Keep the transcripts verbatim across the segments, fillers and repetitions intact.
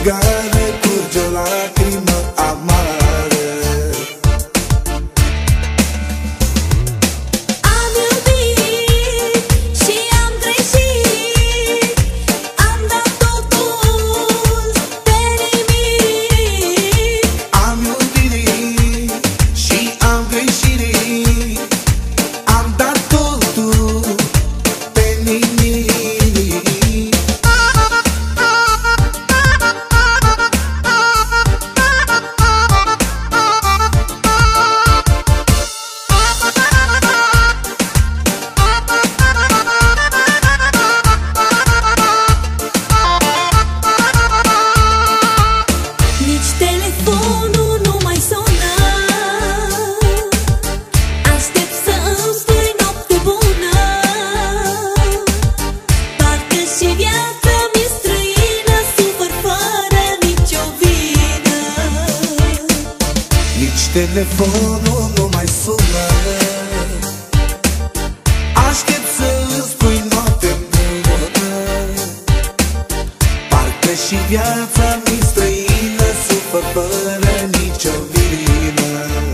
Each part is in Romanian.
țigară curge o lacrimă amară. Am iubit și am greșit, am dat totul pe nimic. Am iubit și am greșit, am dat totul pe nimic. Nici telefonul nu mai sună, aștept să îmi spui noapte bună. Parcă și viața mi-e străină, sufăr fără nicio vină. Nici telefonul nu mai sună, aștept să-ți spui noapte bună. Parcă și viața mi-e străină, sufăr fără nicio vină.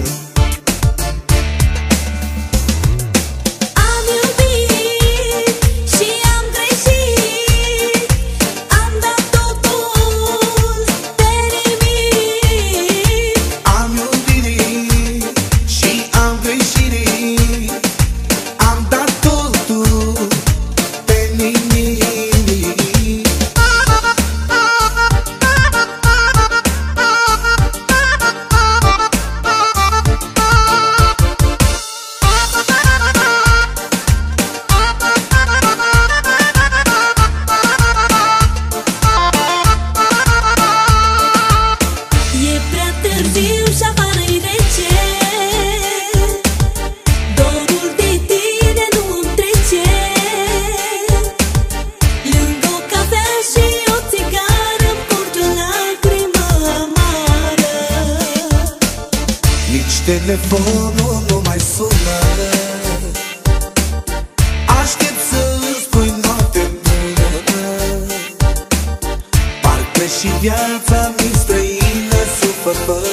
Am iubit și am greșit, am dat totul pe nimic. Am iubit și am greșit, am dat totul pe nimic. E prea târziu și afară-i rece, dorul de tine nu îmi trece. Lângă o cafea și o țigară îmi curge o lacrimă amară. Nici telefonul nu mai sună, aștept să-ți spui noapte bună. Parcă și viața mi-e străină, sufăr fără